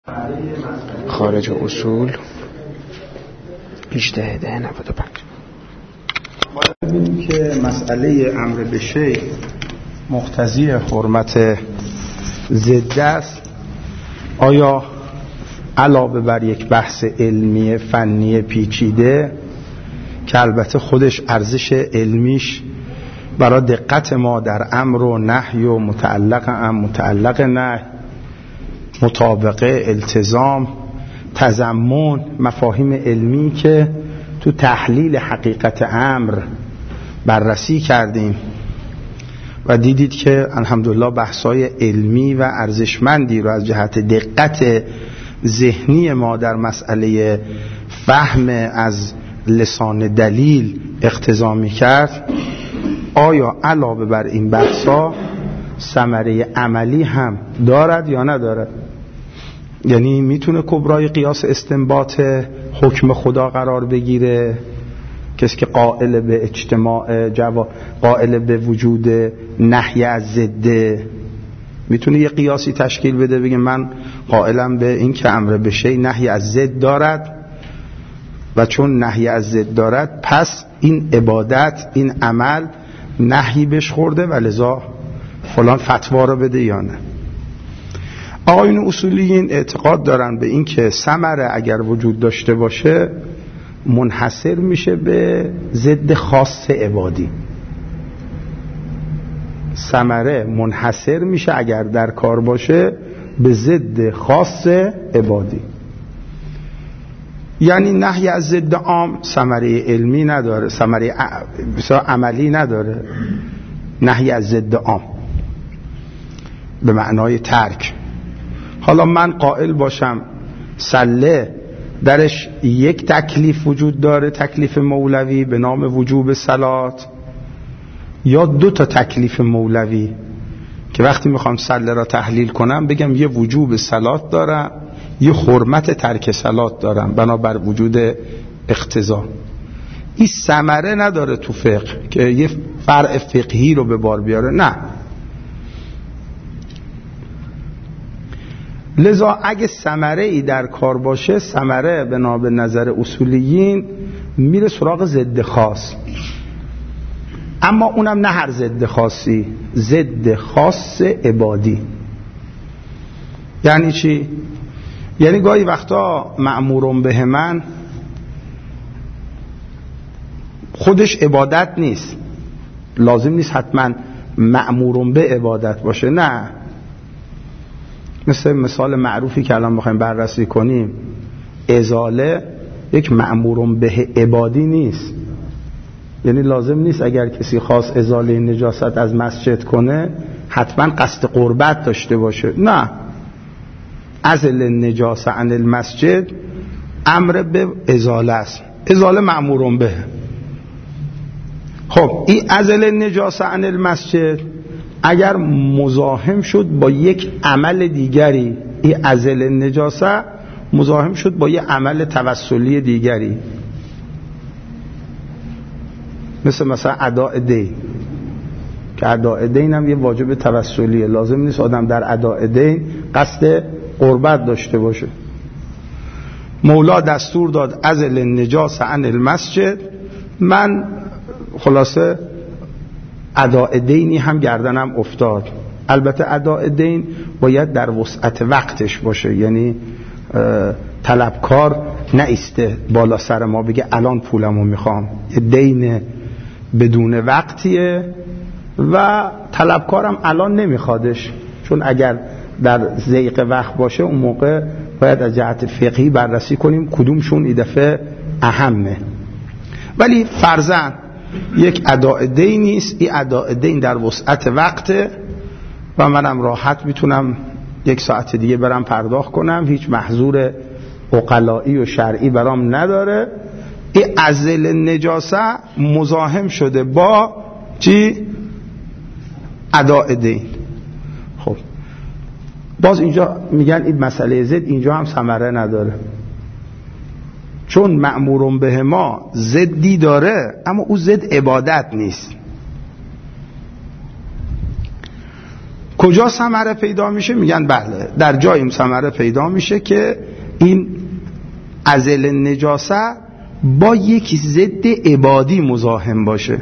خارج اصول 1895 باید ببینیم که مسئله امر به شیء مقتضی حرمت ضد است. آیا علاوه بر یک بحث علمی فنی پیچیده که البته خودش ارزش علمیش برای دقت ما در امر و نهی و متعلق نهی، مطابقه، التزام، تضمن، مفاهیم علمی که تو تحلیل حقیقت امر بررسی کردیم و دیدید که الحمدلله بحث‌های علمی و ارزشمندی رو از جهت دقت ذهنی ما در مسئله فهم از لسان دلیل اقتضا می‌کرد. آیا علاوه بر این بحث‌ها ثمره عملی هم دارد یا ندارد؟ یعنی میتونه کبرای قیاس استنباط حکم خدا قرار بگیره؟ کسی که قائل به اجتماع قائل به وجود نهی از ضد میتونه یه قیاسی تشکیل بده، بگه من قائلم به این که امر به شیء نهی از ضد دارد و چون نهی از ضد دارد پس این عبادت، این عمل نهی بهش خورده و لذا فلان فتوا رو بده یا نه. آقایون اصولیین اعتقاد دارن به این که ثمره اگر وجود داشته باشه منحصر میشه به ضد خاص عبادی. ثمره منحصر میشه اگر در کار باشه به ضد خاص عبادی. یعنی نهی از ضد عام ثمره علمی نداره، ثمره عملی نداره. نهی از ضد عام به معنای ترک. حالا من قائل باشم سله درش یک تکلیف وجود داره، تکلیف مولوی به نام وجوب صلات، یا دو تا تکلیف مولوی که وقتی میخوام سله را تحلیل کنم بگم یه وجوب صلات دارم، یه حرمت ترک صلات دارم بنابر وجود اقتضا. این ثمره نداره تو فقه که یه فرع فقهی رو به بار بیاره، نه. لذا اگه ثمره ای در کار باشه، ثمره بنا به نظر اصولیین میره سراغ ضد خاص، اما اونم نه هر ضد خاصی، ضد خاص عبادی. یعنی چی؟ یعنی گاهی وقتا مأمورون به من خودش عبادت نیست، لازم نیست حتما مأمورون به عبادت باشه، نه. مثال معروفی که الان میخوایم بررسی کنیم، ازاله یک مأمورون به عبادی نیست. یعنی لازم نیست اگر کسی خواست ازاله نجاست از مسجد کنه حتما قصد قربت داشته باشه، نه. ازل نجاست عن المسجد امر به ازاله است، ازاله مأمورون به. خب این ازل نجاست عن المسجد اگر مزاحم شد با یک عمل دیگری، این ازل نجاسه مزاحم شد با یک عمل توسلی دیگری، مثلا اداء دین، که اداء دین هم یه واجب توسلیه، لازم نیست آدم در اداء دین قصد قربت داشته باشه. مولا دستور داد ازل نجاسه عن المسجد، من خلاصه اداء دینی هم گردنم افتاد. البته اداء دین باید در وسعت وقتش باشه، یعنی طلبکار نایسته بالا سر ما بگه الان پولمو میخوام. دین بدون وقتیه و طلبکارم الان نمیخوادش، چون اگر در ضیق وقت باشه اون موقع باید از جهت فقهی بررسی کنیم کدومشون این دفعه اهمه. ولی فرضاً یک اداء دین نیست، این اداء دین در وسعت وقته و منم راحت میتونم 1 ساعت دیگه برم پرداخت کنم، هیچ محظور عقلایی و شرعی برام نداره. این ازل نجاسه مزاحم شده با چی؟ اداء دین. خب باز اینجا میگن این مسئله ضد اینجا هم ثمره نداره، چون مأمورون به ما ضدی داره اما او ضد عبادت نیست. کجا ثمره پیدا میشه؟ میگن بله در جایی ثمره پیدا میشه که این ازل نجاسه با یک ضد عبادی مزاحم باشه.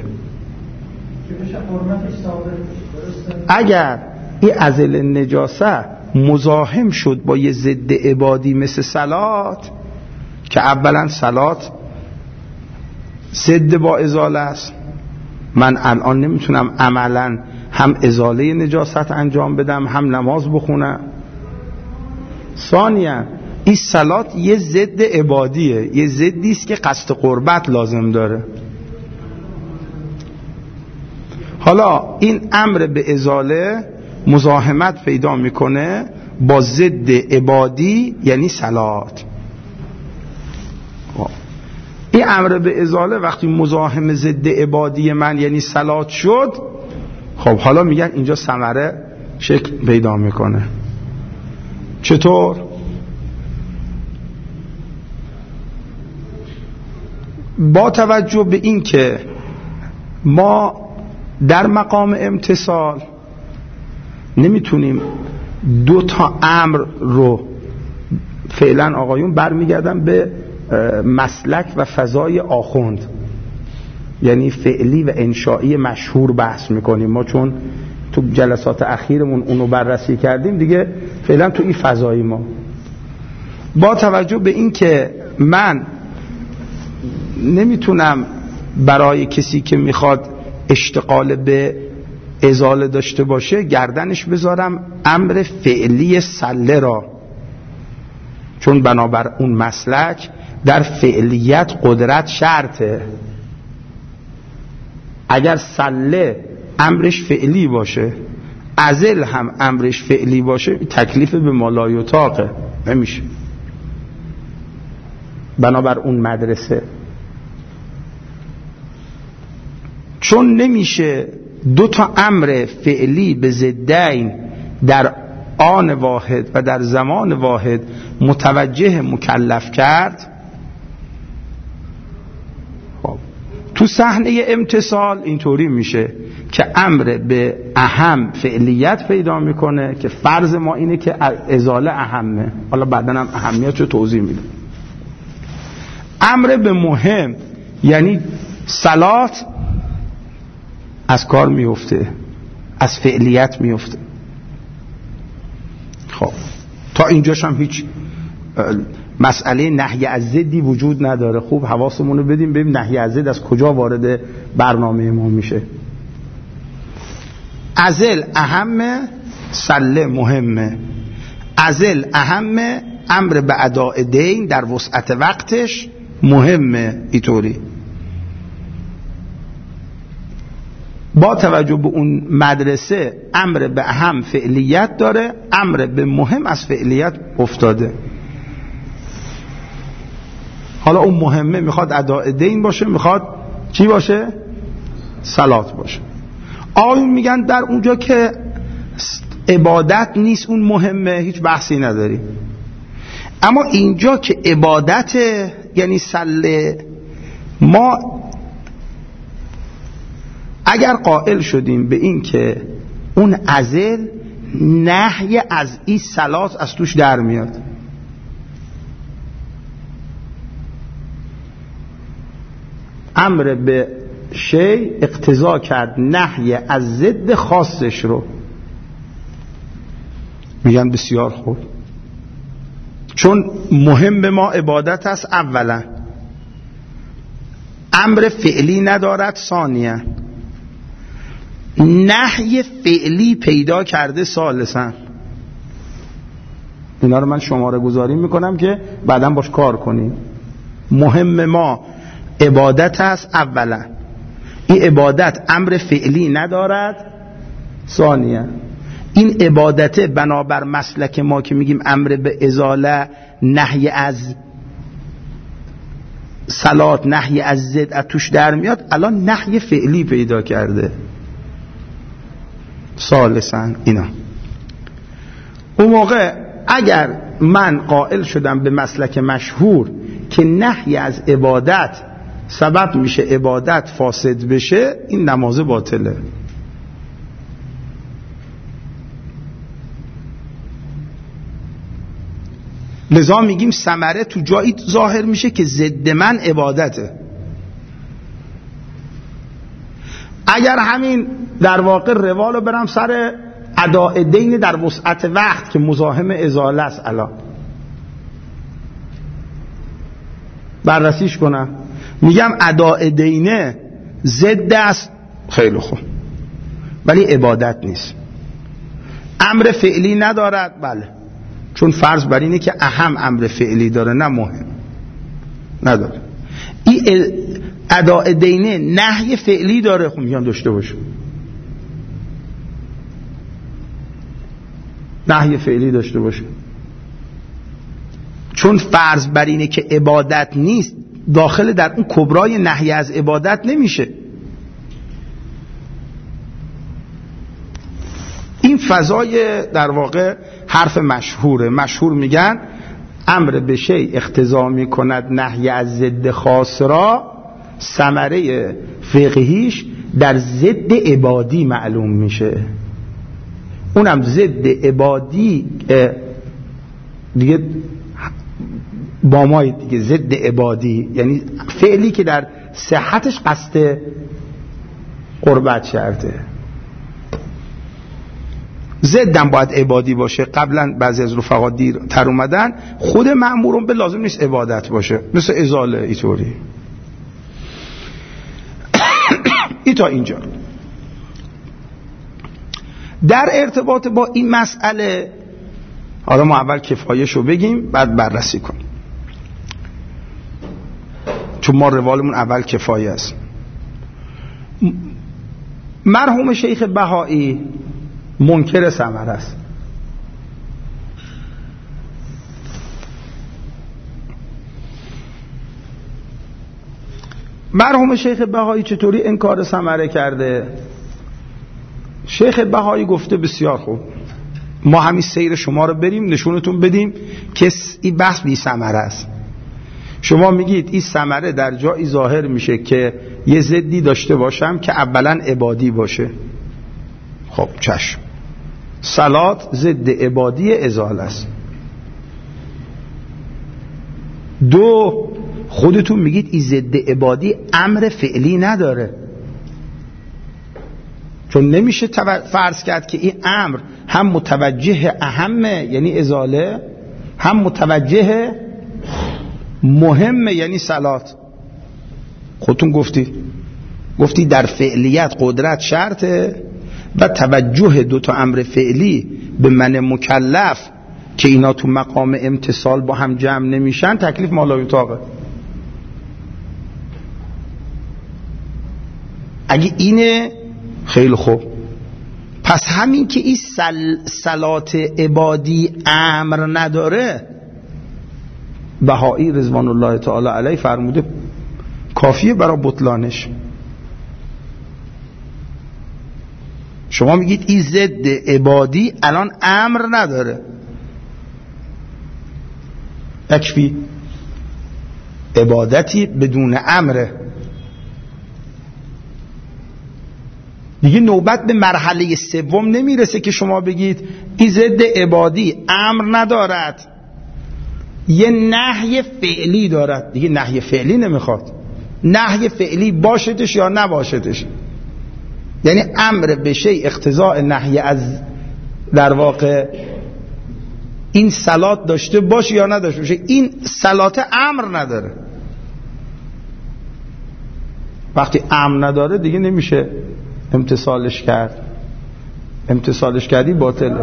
اگر این ازل نجاسه مزاحم شد با یه ضد عبادی مثل صلات، که اولا صلات ضد با ازاله است، من الان نمیتونم عملا هم ازاله نجاست انجام بدم هم نماز بخونم. ثانیا این صلات یه ضد عبادیه، یه ضدی است که قصد قربت لازم داره. حالا این امر به ازاله مزاحمت پیدا میکنه با ضد عبادی یعنی صلات. این امر به ازاله وقتی مزاحم ضد عبادی من یعنی صلات شد، خب حالا میگن اینجا ثمره شکل پیدا میکنه. چطور؟ با توجه به این که ما در مقام امتثال نمیتونیم دو تا امر رو، فعلا آقایون برمیگردن به مسلک و فضای آخوند، یعنی فعلی و انشائی مشهور بحث میکنیم ما، چون تو جلسات اخیرمون اونو بررسی کردیم دیگه، فعلا تو این فضای ما با توجه به این که من نمیتونم برای کسی که میخواد اشتغال به ازاله داشته باشه گردنش بذارم امر فعلی سله را، چون بنابر اون مسلک در فعلیت قدرت شرطه. اگر سله امرش فعلی باشه، ازل هم امرش فعلی باشه، تکلیف به مالایطاقه نمیشه بنابر اون مدرسه. چون نمیشه دو تا امر فعلی به ضدین در آن واحد و در زمان واحد متوجه مکلف کرد. خب تو صحنه امتثال اینطوری میشه که امر به اهم فعلیت پیدا میکنه که فرض ما اینه که ازاله اهمه، حالا بعدن هم اهمیت رو توضیح میده. امر به مهم یعنی صلات از کار میفته، از فعلیت میفته. خب تا اینجاش هم هیچ مسئله نهی از ضدی وجود نداره. خوب حواسمون رو بدیم ببین نهی از ضد از کجا وارد برنامه ما میشه. ازل اهمه، سله مهمه. ازل اهمه، امر به اداء دین در وسعت وقتش مهمه. اینطوری با توجه به اون مدرسه امر به اهم فعلیت داره، امر به مهم از فعلیت افتاده. حالا اون مهمه میخواد اداء دین باشه، میخواد چی باشه؟ صلات باشه. آقایون میگن در اونجا که عبادت نیست اون مهمه، هیچ بحثی نداری. اما اینجا که عبادت یعنی سله، ما اگر قائل شدیم به این که اون ازل نهی از این صلات از توش در میاد، امر به شی اقتضا کرد نهی از ضد خاصش رو، میگن بسیار خوب، چون مهم به ما عبادت است اولا، امر فعلی ندارد ثانیا، نهی فعلی پیدا کرده ثالثا. اینا رو من شماره گذاری میکنم که بعداً باش کار کنیم. مهم ما عبادت است اولا، این عبادت امر فعلی ندارد ثانیا. این عبادت بنابر مسلک ما که میگیم امر به ازاله، نهی از صلات، نهی از ضد توش در میاد، الان نهی فعلی پیدا کرده ثالثاً. اینا اون موقع اگر من قائل شدم به مسلک مشهور که نهی از عبادت سبب میشه عبادت فاسد بشه، این نماز باطله. لذا میگیم ثمره تو جایی ظاهر میشه که ضد من عبادته. اگر همین در واقع روالو برم سر اداء دین در وسعت وقت که مزاحم ازاله است الان بررسیش کنم، میگم اداء دینه ضد است، خیلی خوب، ولی عبادت نیست. امر فعلی ندارد، بله، چون فرض بر اینه که اهم امر فعلی داره نه مهم نداره. این اداء دینه نهی فعلی داره، خب میگم داشته باشه، نهی فعلی داشته باشه، چون فرض بر اینه که عبادت نیست، داخل در اون کبرای نهی از عبادت نمیشه. این فضای در واقع حرف مشهوره. مشهور میگن امر به شیء اقتضا میکند نهی از ضد خاص را، ثمره فقهیش در ضد عبادی معلوم میشه. اونم ضد عبادی دیگه با مای دیگه، ضد عبادی یعنی فعلی که در صحتش قصد قربت شرطه. ضدم باید عبادی باشه. قبلا بعضی از رفقا دیرتر اومدن، خود مأمورون به لازم نیست عبادت باشه، مثل ازاله اینطوری. ای تا اینجا. در ارتباط با این مسئله حالا ما اول کفایه‌شو بگیم بعد بررسی کنیم، چون ما روالمون اول کفایه است. مرحوم شیخ بهایی منکر ثمره است. مرحوم شیخ بهایی چطوری انکار ثمره کرده؟ شیخ بهایی گفته بسیار خوب، ما همین سیر شما رو بریم نشونتون بدیم که این بحث بی ثمره است. شما میگید این ثمره در جایی ظاهر میشه که یه ضدی داشته باشم که اولا عبادی باشه. خب چشم، صلات ضد عبادی ازاله است. دو، خودتون میگید این ضد عبادی امر فعلی نداره، چون نمیشه فرض کرد که این امر هم متوجه اهمه یعنی ازاله، هم متوجه مهمه یعنی صلات. خودتون گفتی در فعلیت قدرت شرطه و توجه دو تا امر فعلی به من مکلف که اینا تو مقام امتصال با هم جمع نمیشن، تکلیف مالایطاقه. اگه اینه خیلی خوب، پس همین که این صلات عبادی امر نداره، بهایی رضوان الله تعالی علیه فرموده کافیه برای بطلانش. شما میگید این ضد عبادی الان امر نداره، یکفی عبادتی بدون امره. دیگه نوبت به مرحله سوم نمیرسه که شما بگید این ضد عبادی امر ندارد، یه نهی فعلی دارد. دیگه نهی فعلی نمیخواد، نهی فعلی باشدش یا نباشدش، یعنی امر به شیء اقتضاء نهی از در واقع این صلات داشته باشه یا نداشته باشه. این صلات امر نداره. وقتی امر نداره دیگه نمیشه امتصالش کرد. امتصالش کردی باطله.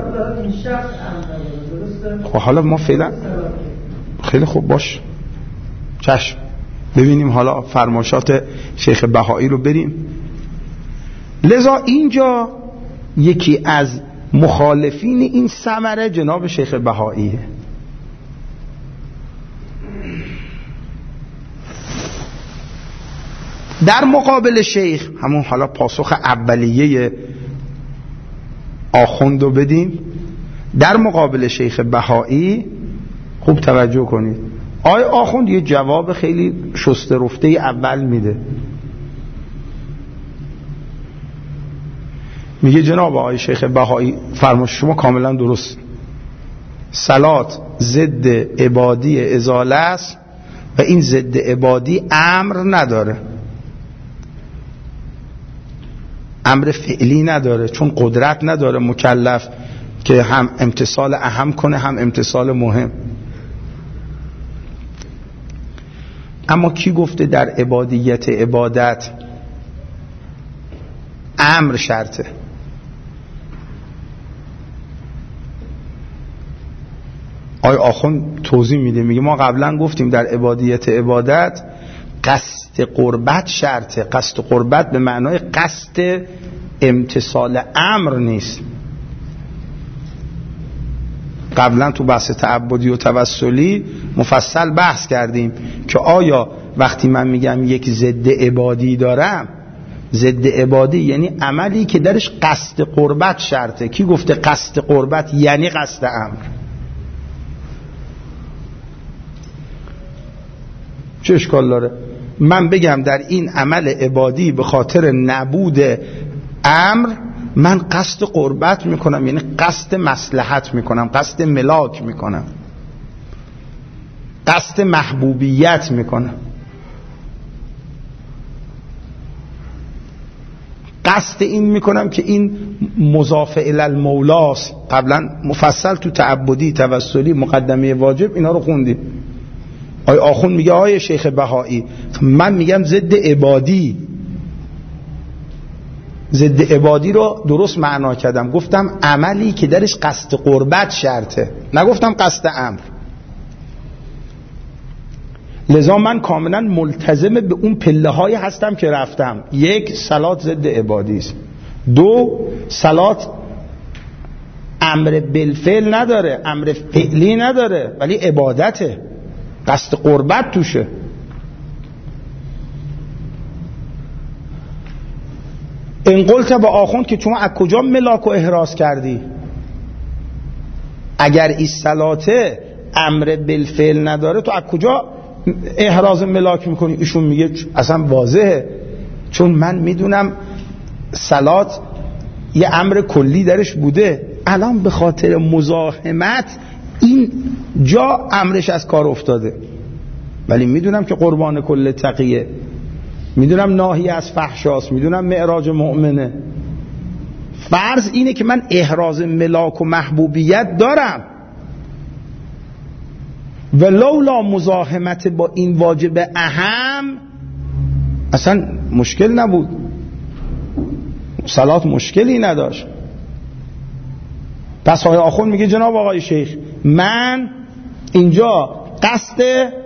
خب حالا ما فعلا خیلی خوب باش، چشم، ببینیم حالا فرمایشات شیخ بهایی رو بریم. لذا اینجا یکی از مخالفین این ثمره جناب شیخ بهاییه. در مقابل شیخ، همون حالا پاسخ اولیه آخوندو بدیم، در مقابل شیخ بهایی خوب توجه کنید. آقای آخوند یه جواب خیلی شسته رفته اول میده، میگه جناب آقای شیخ بهایی فرمایش شما کاملا درست، صلات ضد عبادی ازاله است و این ضد عبادی امر نداره، امر فعلی نداره، چون قدرت نداره مکلف که هم امتثال اهم کنه هم امتثال مهم. اما کی گفته در عبادیت عبادت امر شرطه؟ آقای آخوند توضیح میده، میگه ما قبلا گفتیم در عبادیت عبادت قصد قربت شرطه. قصد قربت به معنای قصد امتثال امر نیست. قبلا تو بحث تعبدی و توسلی مفصل بحث کردیم که آیا وقتی من میگم یک ضد عبادی دارم، ضد عبادی یعنی عملی که درش قصد قربت شرطه. کی گفته قصد قربت یعنی قصد امر؟ چه اشکال داره من بگم در این عمل عبادی به خاطر نبود امر من قصد قربت میکنم، یعنی قصد مصلحت میکنم، قصد ملاک میکنم، قصد محبوبیت میکنم، قصد این میکنم که این مضاف الی المولاست. قبلا مفصل تو تعبدی توسلی مقدمه واجب اینا رو خوندیم. آقای آخوند میگه آقای شیخ بهایی من میگم ضد عبادی، ضد عبادی رو درست معنا کردم، گفتم عملی که درش قصد قربت شرطه، نگفتم قصد امر. لذا من کاملا ملتزم به اون پله های هستم که رفتم. یک، صلات ضد عبادی است. دو، صلات امر بالفعل نداره، امر فعلی نداره، ولی عبادته، قصد قربت توشه. این قلت با آخوند که شما از کجا ملاک و احراز کردی؟ اگر این صلاته امر بالفعل نداره تو از کجا احراز ملاک میکنی؟ ایشون میگه اصلا واضحه، چون من میدونم صلات یه امر کلی درش بوده، الان به خاطر مزاحمت این جا امرش از کار افتاده، ولی میدونم که قربان کل تقیه، میدونم ناهی از فحشاست، میدونم معراج مؤمنه. فرض اینه که من احراز ملاک و محبوبیت دارم و لولا مزاحمت با این واجب اهم اصلا مشکل نبود، صلات مشکلی نداشت. پس آقای آخوند میگه جناب آقای شیخ من اینجا قصد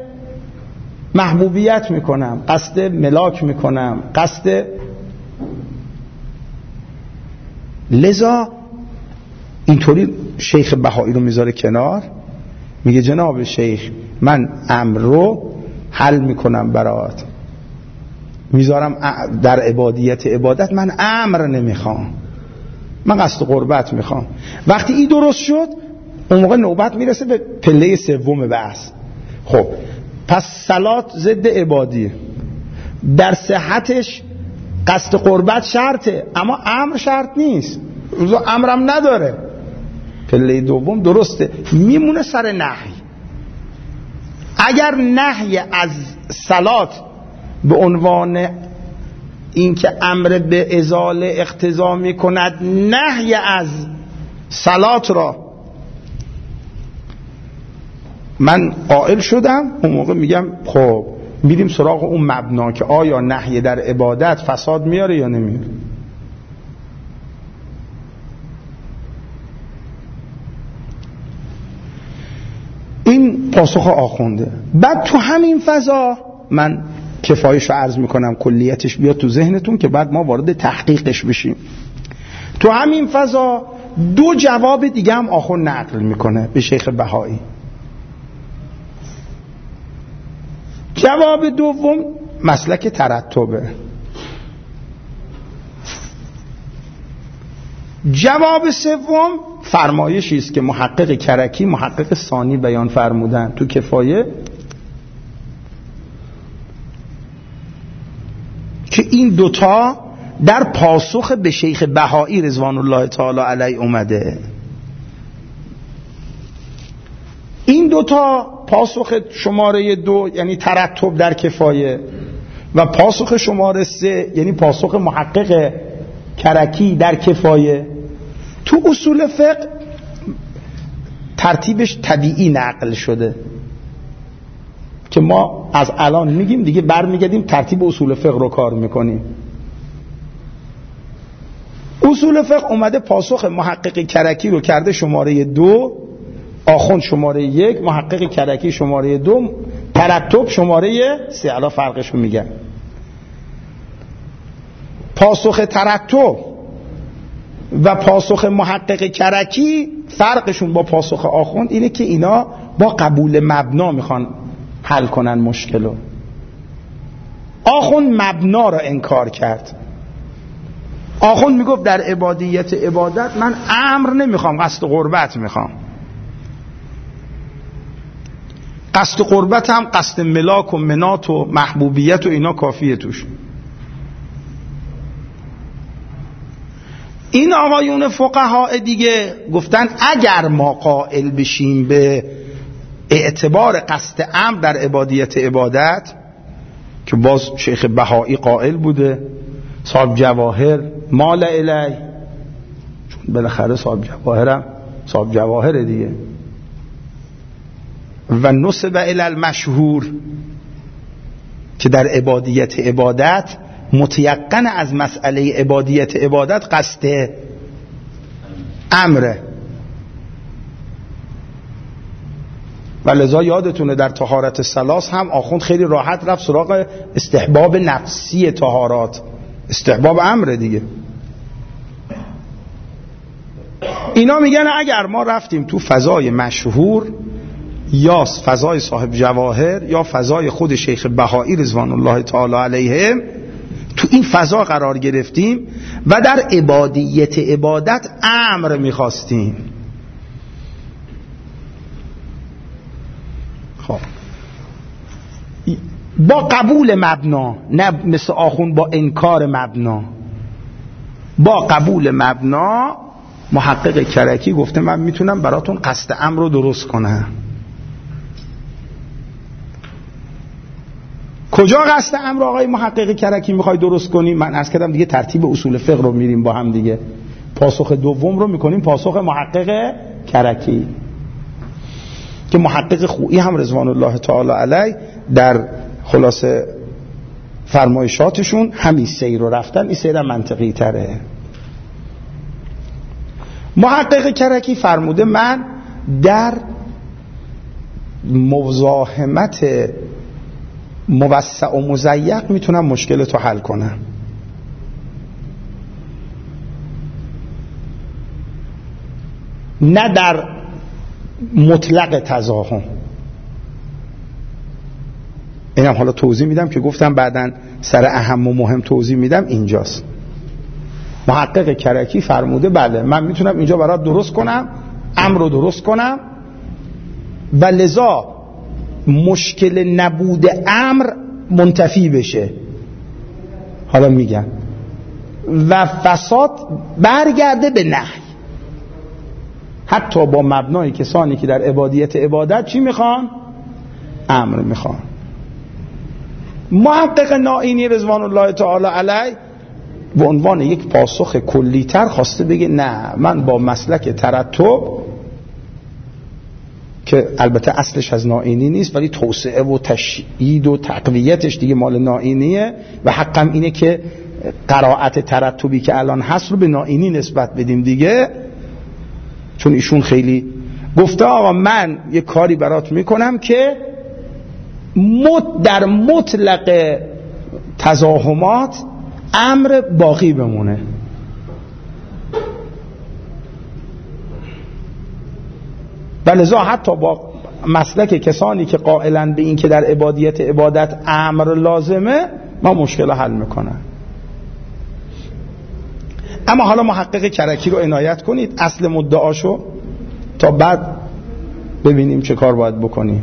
محبوبیت میکنم، قصد ملاک میکنم، قصد، لذا اینطوری شیخ بهایی رو میذاره کنار، میگه جناب شیخ من امر رو حل میکنم برات، میذارم در عبادیت عبادت من امر نمیخوام، من قصد قربت میخوام. وقتی این درست شد اون موقع نوبت میرسه به پله سوم بحث. خب پس صلات ضد عبادی، در صحتش قصد قربت شرطه اما امر شرط نیست، امرم نداره. پله دوم درسته، میمونه سر نهی. اگر نهی از صلات به عنوان این که امر به ازاله اقتضا میکند نهی از صلات را من قائل شدم، اون موقع میگم خب میریم سراغ اون مبنا که آیا نهی در عبادت فساد میاره یا نمیاره. این پاسخ آخونده. بعد تو همین فضا من کفایشو عرض میکنم، کلیتش بیاد تو ذهنتون که بعد ما وارد تحقیقش بشیم. تو همین فضا دو جواب دیگه هم آخوند نقل میکنه به شیخ بهایی. جواب دوم مسلک ترتبه. جواب سوم فرمایشی است که محقق کرکی، محقق ثانی بیان فرمودن تو کفایه، که این دوتا در پاسخ به شیخ بهایی رضوان الله تعالی علیه اومده. این دوتا پاسخ شماره 2 یعنی ترتب در کفایه و پاسخ شماره 3 یعنی پاسخ محقق کرکی در کفایه تو اصول فقه ترتیبش طبیعی نقل شده که ما از الان میگیم دیگه برمیگردیم ترتیب اصول فقه رو کار میکنیم. اصول فقه اومده پاسخ محقق کرکی رو کرده شماره 2، آخوند شماره 1، محقق کرکی شماره 2، ترتب شماره 3. الان فرقشو میگن. پاسخ ترتب و پاسخ محقق کرکی فرقشون با پاسخ آخوند اینه که اینا با قبول مبنا میخوان حل کنن مشکلو. آخوند مبنا را انکار کرد. آخوند میگفت در عبادت من امر نمیخوام، قصد قربت میخوام. قصد قربت هم قصد ملاک و منات و محبوبیت و اینا کافیه توش. این آقایون فقها دیگه گفتن اگر ما قائل بشیم به اعتبار قصد امر در عبادت که باز شیخ بهایی قائل بوده، صاحب جواهر مال الی، چون بالاخره صاحب جواهر دیگه، و نسب الی المشهور که در عبادت متیقن از مسئله عبادت قصد امره. و لذا یادتونه در طهارت ثلاث هم آخوند خیلی راحت رفت سراغ استحباب نفسی طهارات، استحباب امره دیگه. اینا میگن اگر ما رفتیم تو فضای مشهور یا فضای صاحب جواهر یا فضای خود شیخ بهایی رضوان الله تعالی علیه، تو این فضا قرار گرفتیم و در عبادت امر میخواستیم، خب با قبول مبنا، نه مثل آخوند با انکار مبنا، با قبول مبنا محقق کرکی گفته من میتونم براتون قصد امر رو درست کنم. کجا قصد امر آقای محقق کرکی میخوای درست کنی؟ من عرض کردم دیگه ترتیب اصول فقه رو میریم با هم دیگه. پاسخ دوم رو میکنیم پاسخ محقق کرکی که محقق خویی هم رضوان الله تعالی علیه در خلاصه فرمایشاتشون همین سیر رو رفتن. این سیر منطقی تره. محقق کرکی فرموده من در مزاحمت موسع و مضیق میتونم مشکل تو حل کنم. نه در مطلق تزاحم. اینم حالا توضیح میدم که گفتم بعدن سر اهم و مهم توضیح میدم. اینجاست محقق کرکی فرموده بله من میتونم اینجا برات درست کنم، امر رو درست کنم و لذا مشکل نبود امر منتفی بشه. حالا میگم و فساد برگرده به نهی، حتی با مبنای کسانی که در عبادت چی میخوان؟ امر میخوان. محقق نائینی رضوان الله تعالی علیه به عنوان یک پاسخ کلی‌تر خواسته بگه نه من با مسلک ترتب که البته اصلش از نائینی نیست ولی توسعه و تشیید و تقویتش دیگه مال نائینیه و حقم اینه که قرائت ترتبی که الان هست رو به نائینی نسبت بدیم دیگه، چون ایشون خیلی گفته آقا من یه کاری برات میکنم که در مطلق تزاحمات امر باقی بمونه. ولذا حتی با مسلک کسانی که قائلن به این که در عبادت امر لازمه ما مشکل حل میکنن. اما حالا محقق کرکی رو عنایت کنید اصل مدعاشو تا بعد ببینیم چه کار باید بکنیم.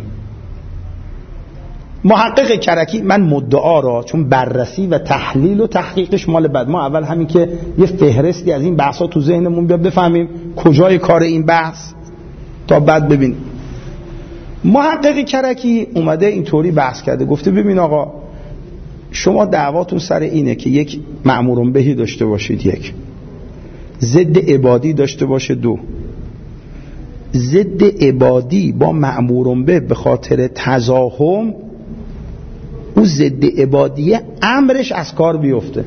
محقق کرکی من مدعا را چون بررسی و تحلیل و تحقیقش مال بعد، ما اول همین که یه فهرستی از این بحثا تو ذهنمون بیاد بفهمیم کجای کار این بحث تا بعد ببینیم. محقق کرکی اومده اینطوری بحث کرده، گفته ببین آقا شما دعواتون سر اینه که یک مأمور بهی داشته باشید، یک ضد عبادی داشته باشه، دو ضد عبادی با مأمور به خاطر تزاحم او ضد عبادی امرش از کار بیفته.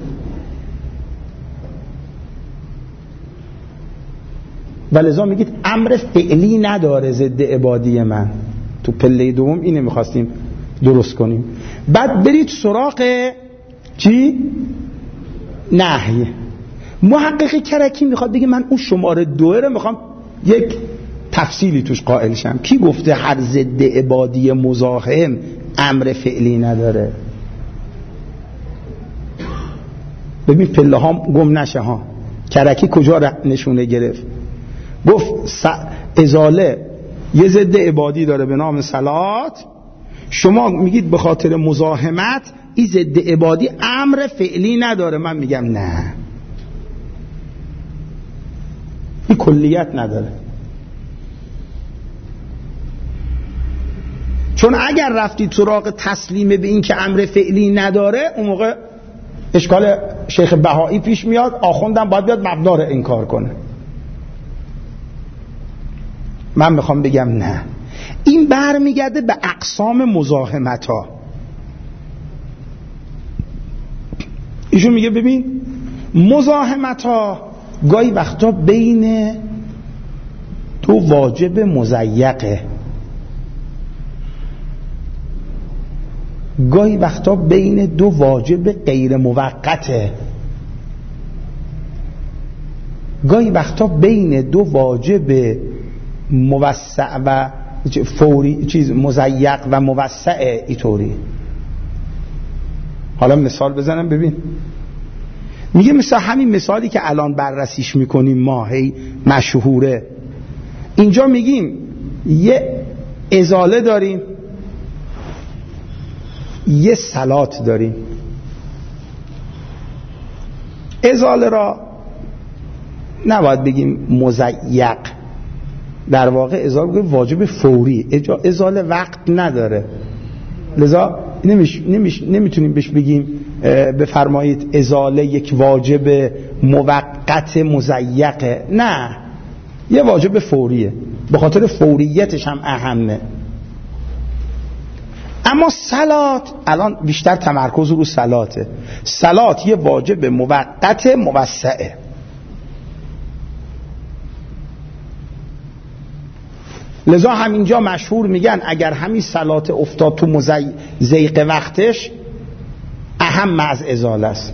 ولذا میگید امر فعلی نداره ضد عبادی من. تو پله دوم اینه میخواستیم درست کنیم. بعد برید سراغ چی؟ نهی. محقق کرکی میخواد بگه من اون شماره 2 رو میخوام یک تفصیلی توش قائل شم. کی گفته هر ضد عبادی مزاحم امر فعلی نداره؟ ببین پله ها گم نشه ها. کرکی کجا نشونه گرفت؟ گفت ازاله یه ضد عبادی داره به نام صلات، شما میگید به خاطر مزاحمت این ضد عبادی امر فعلی نداره. من میگم نه، این کلیت نداره. چون اگر رفتید سراغ تسلیم به این که امر فعلی نداره، اون موقع اشکال شیخ بهایی پیش میاد، آخوندم باید بیاد مبنا رو انکار کنه. من میخوام بگم نه، این برمیگرده به اقسام مزاحمت ها. ایشون میگه ببین مزاحمت ها گاهی وقتا بین دو واجب مضیقه، گاهی وقتا بین دو واجب غیر موقته، گاهی وقتا بین دو واجب موسع و فوری چیز مضیق و موسع اینطوری. حالا مثال بزنم ببین. میگه مثلا همین مثالی که الان بررسیش میکنیم ما، هی مشهوره. اینجا میگیم یه ازاله داریم، یه صلات داریم. ازاله را نباید بگیم مضیق، در واقع ازاله بگیم واجب فوری، ازاله وقت نداره. لذا نمیتونیم بهش بگیم بفرمایید ازاله یک واجب موقت مضیقه، نه، یه واجب فوریه، به خاطر فوریتش هم اهمه. اما صلات الان بیشتر تمرکز رو صلاته. صلات یه واجب موقت موسعه. لذا همینجا مشهور میگن اگر همین صلات افتاد تو ضیق وقتش اهم از ازاله است.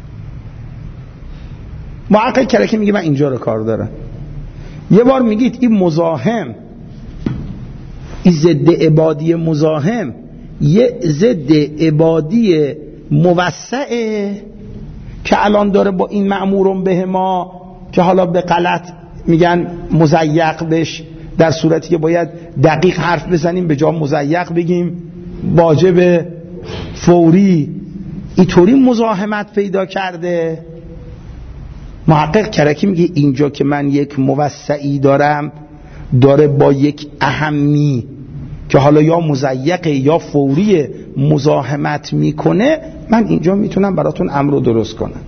محقق کرکی میگه من اینجا رو کار دارم. یه بار میگید این مزاحم، این ضد عبادی مزاحم یه ضد عبادی موسعه که الان داره با این مأمورون به ما که حالا به غلط میگن مضیق بش، در صورتی که باید دقیق حرف بزنیم به جا مضیق بگیم واجب فوری، اینطوری مزاحمت پیدا کرده. محقق کرکی میگه اینجا که من یک موسعی دارم داره با یک اهمی که حالا یا مضیق یا فوری مزاحمت میکنه، من اینجا میتونم براتون امر رو درست کنم.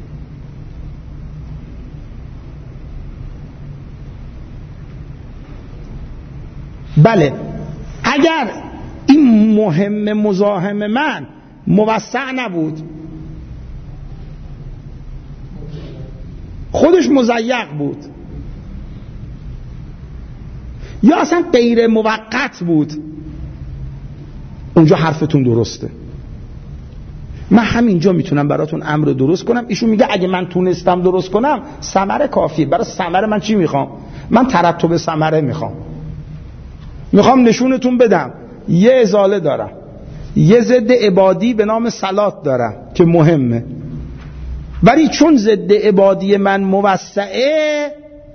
بله اگر این مهم مزاحم من موسع نبود، خودش مضیق بود، یا اصلا غیر موقت بود، اونجا حرفتون درسته. من همینجا میتونم براتون امر درست کنم. ایشون میگه اگه من تونستم درست کنم ثمره کافیه. برای ثمره من چی میخوام؟ من ترتب ثمره میخوام نشونتون بدم یه ازاله دارم، یه ضد عبادی به نام صلات دارم که مهمه، ولی چون ضد عبادی من موسعه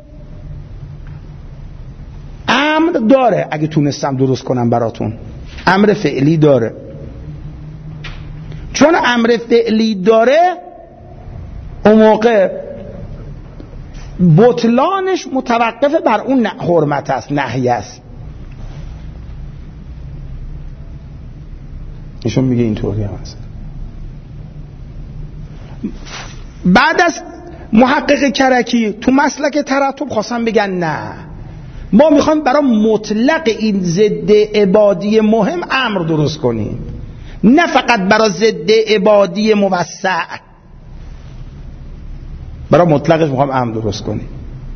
امر داره. اگه تونستم درست کنم براتون امر فعلی داره. چون امر فعلی داره اون موقع بطلانش متوقف بر اون حرمت است، نهی است. ایشون میگه اینطوری هم هست. بعد از محقق کرکی تو مسلک ترتب خواستن بگن نه، ما میخوایم برای مطلق این ضد عبادی مهم امر درست کنیم، نه فقط برای ضد عبادی موسع، برای مطلقش میخوایم امر درست کنیم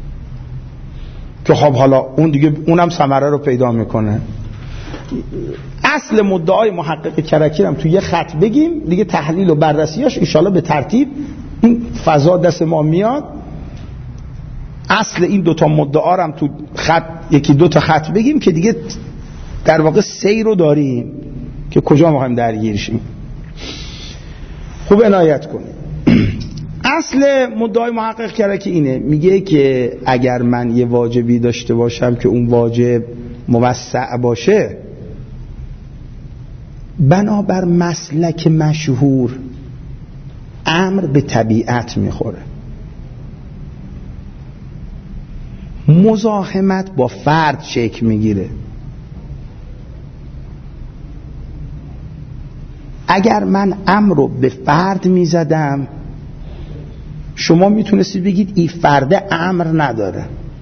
که خب حالا اون دیگه اونم ثمره رو پیدا میکنه. اصل مدعای محقق کرکی هم تو یه خط بگیم دیگه، تحلیل و بررسیاش انشالله به ترتیب این فضا دست ما میاد. اصل این دوتا مدعا هم تو خط یکی دوتا خط بگیم که دیگه در واقع سیر رو داریم که کجا ما هم درگیر شیم. خوب عنایت کنیم. اصل مدعای محقق کرکی اینه، میگه که اگر من یه واجبی داشته باشم که اون واجب موسع باشه، بنابر مسلک مشهور امر به طبیعت میخوره، مزاحمت با فرد شکل میگیره. اگر من امر رو به فرد میزدم، شما میتونستید بگید این فرد امر نداره،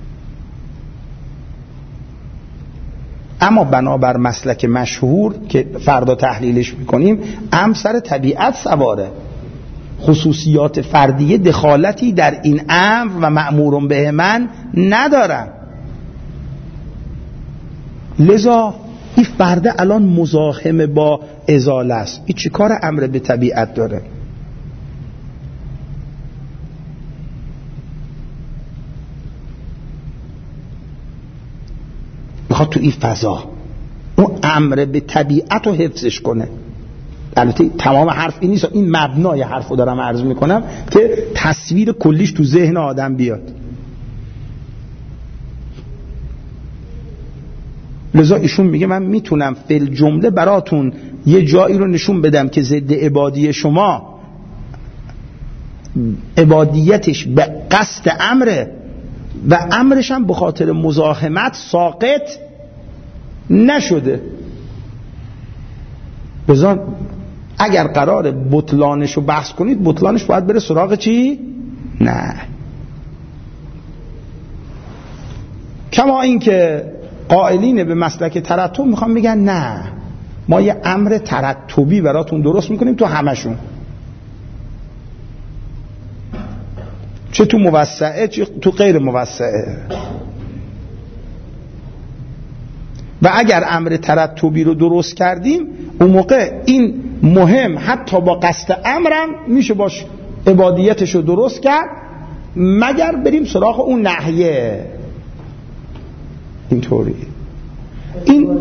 اما بنابر مسلک مشهور که فردا تحلیلش میکنیم امر سر طبیعت سواره، خصوصیات فردیه دخالتی در این امر و مأمور به من ندارم. لذا این فرد الان مزاحم با ازاله است، این چی کار امر به طبیعت داره؟ میخواد تو این فضا اون امر به طبیعت رو حفظش کنه. البته تمام حرف این نیست، این مبنای حرف رو دارم عرض میکنم که تصویر کلیش تو ذهن آدم بیاد. لذا ایشون میگه من میتونم فل جمله براتون یه جایی رو نشون بدم که ضد عبادی شما عبادیتش به قصد امره و امرش هم به خاطر مزاحمت ساقط نشده. لذا اگر قرار بطلانش رو بحث کنید، بطلانش باید بره سراغ چی؟ نه. کما این که قائلین به مسلک ترتب میخوام بگن نه، ما یه امر ترتبی براتون درست میکنیم تو همشون، چه تو موسعه چه تو غیر موسعه. و اگر امر ترتبی رو درست کردیم، اون موقع این مهم حتی با قصد امرم میشه باش عبادیتش رو درست کرد، مگر بریم سراغ اون نهیه. اینطوری این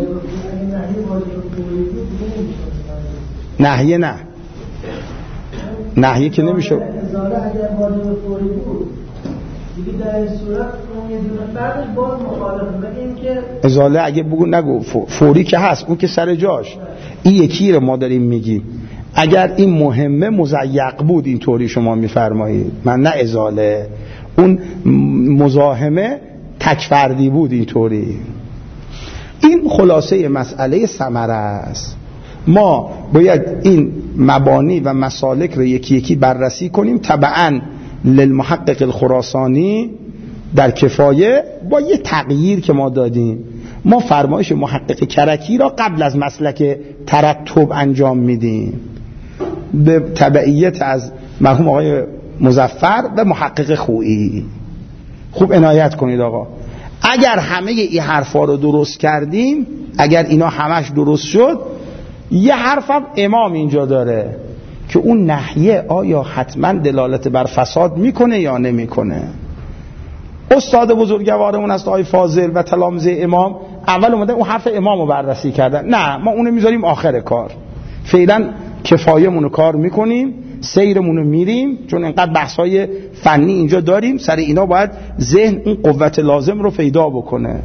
نهیه نه، نهیه که نمیشه. ازاله اگر واجب فوری بود دیگه در این صورت اون یه دونه بعدش باز مخالفه. بگیم که ازاله اگه بگو نگو، فوری که هست اون که سر جاش. این یکی رو ما داریم میگیم اگر این مهمه مضیق بود، اینطوری شما میفرمایید، من نه ازاله، اون مزاحمه تکفردی بود اینطوری. این خلاصه مسئله ثمره است. ما باید این مبانی و مسالک رو یکی یکی بررسی کنیم تبعاً للمحقق الخراسانی در کفایه، با یه تغییر که ما دادیم. ما فرمایش محقق کرکی را قبل از مسلک ترتب انجام میدیم به تبعیت از مرحوم آقای مظفر و محقق خویی. خوب عنایت کنید آقا، اگر همه این حرفا رو درست کردیم، اگر اینا همش درست شد، یه حرفم امام اینجا داره که اون نهیه آیا حتما دلالت بر فساد میکنه یا نمیکنه. استاد بزرگوارمون است آقای فاضل و تلامذه امام اول اومده اون حرف امام رو بررسی کردن، نه ما اونو میذاریم آخر کار، فعلا کفایمون رو کار میکنیم، سیرمون رو میریم، چون اینقدر بحثای فنی اینجا داریم، سر اینا باید ذهن اون قوت لازم رو پیدا بکنه.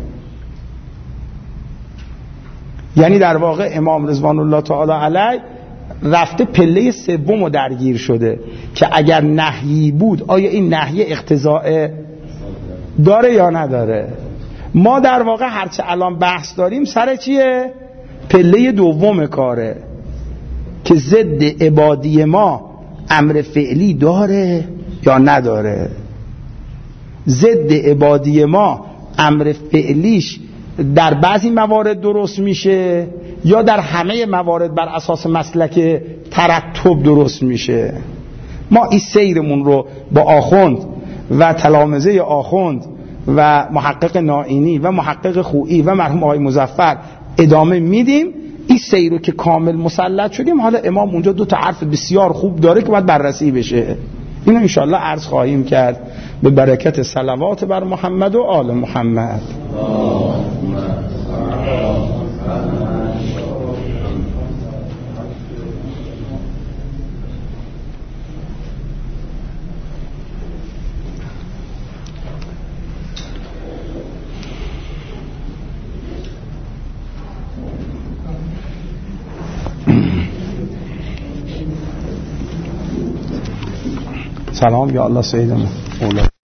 یعنی در واقع امام رضوان الله تعالی علیه رفته پله سوم رو درگیر شده که اگر نهی بود آیا این نهی اقتضاء داره یا نداره. ما در واقع هرچه الان بحث داریم سر چیه؟ پله دوم کاره. که ضد عبادی ما امر فعلی داره یا نداره. ضد عبادی ما امر فعلیش در بعضی موارد درست میشه یا در همه موارد بر اساس مسلک ترتب درست میشه. ما این سیرمون رو با آخوند و تلامذه آخوند و محقق نائینی و محقق خویی و مرحوم آقای مظفر ادامه میدیم. این سیر رو که کامل مسلط شدیم، حالا امام اونجا 2 حرف بسیار خوب داره که باید بررسی بشه. اینو انشاءالله عرض خواهیم کرد به برکت صلوات بر محمد و آل محمد. سلام یا الله سیدنا.